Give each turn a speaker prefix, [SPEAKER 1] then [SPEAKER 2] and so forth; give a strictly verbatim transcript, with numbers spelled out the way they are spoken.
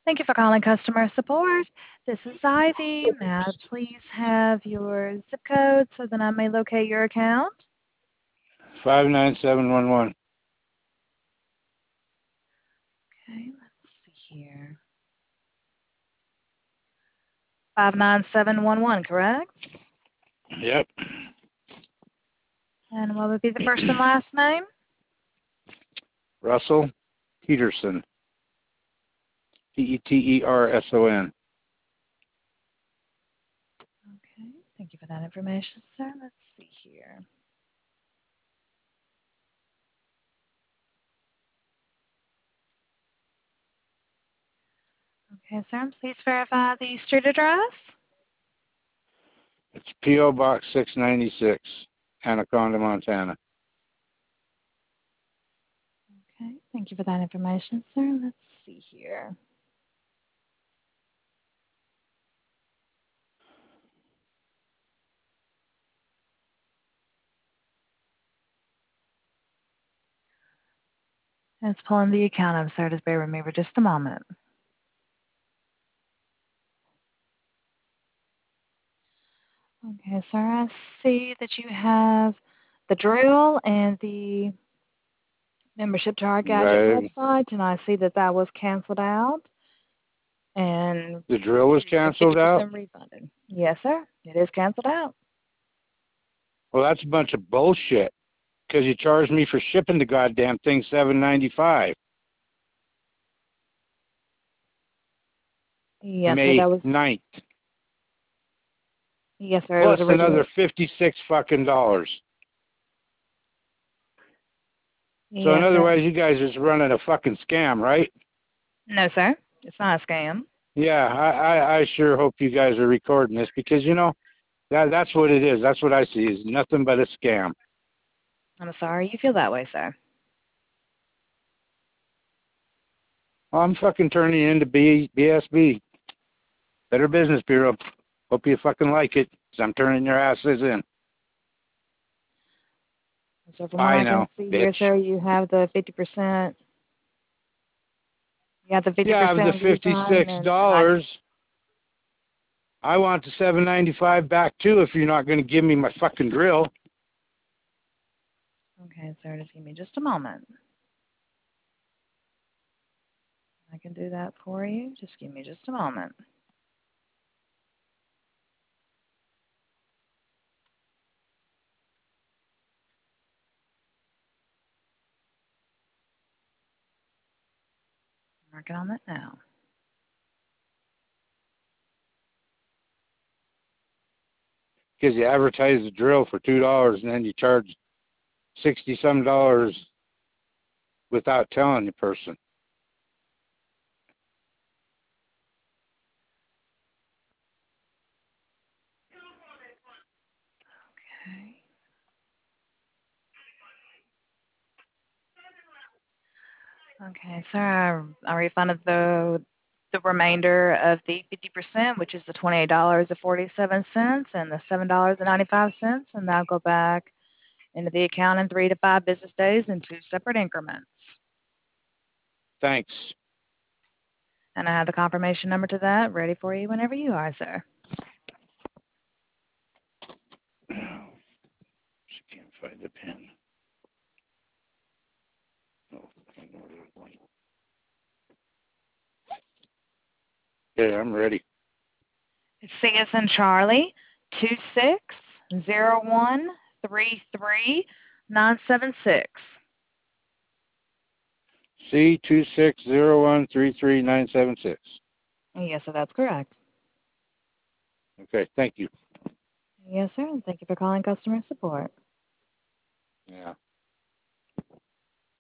[SPEAKER 1] Thank you for calling customer support. This is Ivy. May I please have your zip code so that I may locate your account?
[SPEAKER 2] five nine seven one one.
[SPEAKER 1] Okay, let's see here. five nine seven one one, correct?
[SPEAKER 2] Yep.
[SPEAKER 1] And what would be the first and last name?
[SPEAKER 2] Russell Peterson. P E T E R S O N.
[SPEAKER 1] Okay, thank you for that information, sir. Let's see here. Okay, sir, and please verify the street address.
[SPEAKER 2] It's P O Box six ninety-six, Anaconda, Montana.
[SPEAKER 1] Okay, thank you for that information, sir. Let's see here. It's pulling the account up, sir. Just bear with me for just a moment. Okay, sir, I see that you have the drill and the membership to our gadget
[SPEAKER 2] Right.
[SPEAKER 1] website, and I see that that was canceled out, and
[SPEAKER 2] The drill was
[SPEAKER 1] you're getting
[SPEAKER 2] canceled out?
[SPEAKER 1] fifty percent refunded. Yes, sir, it is canceled out.
[SPEAKER 2] Well, that's a bunch of bullshit. Because you charged me for shipping the goddamn thing seven ninety-five.
[SPEAKER 1] Yes, sir,
[SPEAKER 2] May
[SPEAKER 1] that was,
[SPEAKER 2] ninth.
[SPEAKER 1] yes, sir, it was
[SPEAKER 2] Plus another
[SPEAKER 1] originally,
[SPEAKER 2] fifty-six fucking dollars. So in
[SPEAKER 1] yes,
[SPEAKER 2] other
[SPEAKER 1] sir.
[SPEAKER 2] words, you guys are just running a fucking scam, right?
[SPEAKER 1] No, sir, it's not a scam.
[SPEAKER 2] Yeah, I, I, I sure hope you guys are recording this because, you know, that that's what it is. That's what I see is nothing but a scam.
[SPEAKER 1] I'm sorry you feel that way, sir.
[SPEAKER 2] I'm fucking turning into B, BSB. Better Business Bureau. Hope you fucking like it because I'm turning your asses in.
[SPEAKER 1] So from what
[SPEAKER 2] Bye
[SPEAKER 1] I can
[SPEAKER 2] now,
[SPEAKER 1] see here,
[SPEAKER 2] bitch.
[SPEAKER 1] sir, you have the fifty percent, you have the
[SPEAKER 2] Yeah, of the
[SPEAKER 1] fifty percent refund,
[SPEAKER 2] fifty-six
[SPEAKER 1] and, and I,
[SPEAKER 2] dollars I want the seven ninety-five back too if you're not going to give me my fucking drill.
[SPEAKER 1] okay, sir, just give me just a moment. I can do that for you. Just give me just a moment. I'm working on that now.
[SPEAKER 2] Because you advertise the drill for two dollars and then you charge sixty some dollars without telling the person.
[SPEAKER 1] Okay. Okay, so I, I refunded the the remainder of the fifty percent, which is the twenty-eight dollars and forty-seven cents and the seven dollars and ninety-five cents, and that'll go back into the account in three to five business days in two separate increments.
[SPEAKER 2] Thanks.
[SPEAKER 1] And I have the confirmation number to that ready for you whenever you are, sir.
[SPEAKER 2] She can't find the pen. Oh, I know where it went. Okay, I'm ready.
[SPEAKER 1] It's C S N Charlie two six zero one three three nine seven six.
[SPEAKER 2] C two six zero one three three nine seven six.
[SPEAKER 1] Yes, sir, that's correct.
[SPEAKER 2] Okay, thank you.
[SPEAKER 1] Yes, sir, and thank you for calling customer support.
[SPEAKER 2] Yeah.